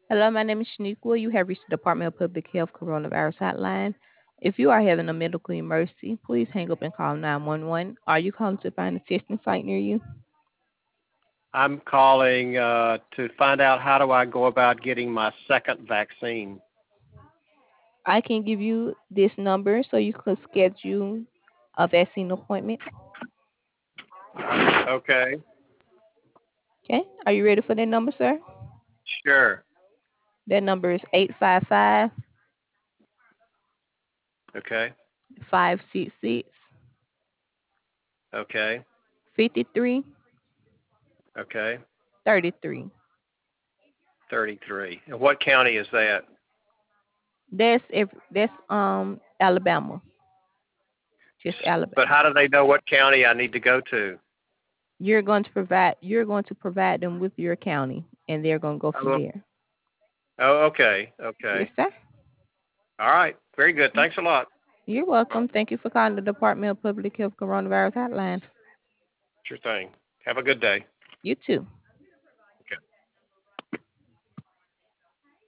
Hello, my name is Shaniqua. You have reached the Department of Public Health Coronavirus Hotline. If you are having a medical emergency, please hang up and call 911. Are you calling to find a testing site near you? I'm calling to find out how do I go about getting my second vaccine. I can give you this number so you can schedule a vaccine appointment. Okay, Okay. Are you ready for that number, sir? sure. That number is 855 Okay, 566 okay, 5333. okay. 33. And what county is that? That's Alabama. Just But Alabama. how do they know what county I need to go to? You're going to provide them with your county and they're going to go from Oh, there. okay, Yes, okay. sir. All right, very good. Thanks a lot. You're welcome. Thank you for calling the Department of Public Health Coronavirus Hotline. Sure thing. Have a good day. You too.